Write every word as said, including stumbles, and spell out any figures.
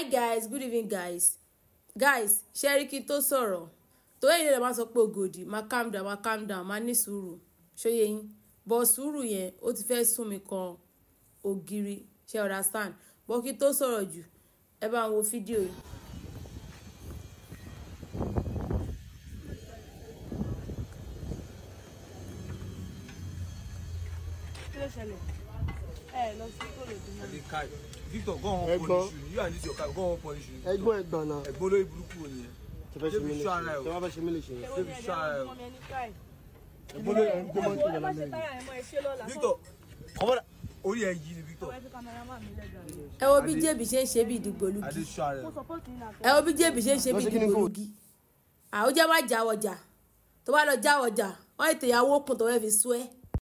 guys, good evening guys. Guys, Sherry kí tó sọ̀rọ̀. Tó yẹ lè máa sọ pé ògòdì, máa calm down, máa calm down, máa ní sùúrù. Ṣó yé yín. But sùúrù yẹn ó ti fẹ́ sún mi kan ògiri. Ṣé understand? But kí tó sọ̀rọ̀ jù, ẹ bá ń wo fídíò yìí. Victor, go on punish you. You and this your car, go on punish you. Ẹ̀gbọ́n ẹ̀gbọ́n náà. Ẹ̀gbọ́n lórí burúkú ni ẹ. Ṣé fẹ́ ṣe mí léṣe? Ṣé wàá fẹ́ ṣe mí léṣe? Ṣé fi ṣá ẹ o? Ẹ̀gbọ́n lórí ẹ̀gbọ́n máa ń tẹ̀lé lálẹ́. Victor, kọ́mọ́dà orí ẹ̀ yí ni Victor. Ẹ wo bí jébì ṣe ń ṣe bí ìdìgbòlugi. Adé ṣá ẹ. Ẹ wo bí jébì ṣe ń ṣe bí ìdìgbòlugi. Àwọn jẹ́ má jáwọ́jà. Tó bá lọ jáwọ́jà, wọ́n ètò ìyàwó kùn tó fẹ́ fi sú ẹ́.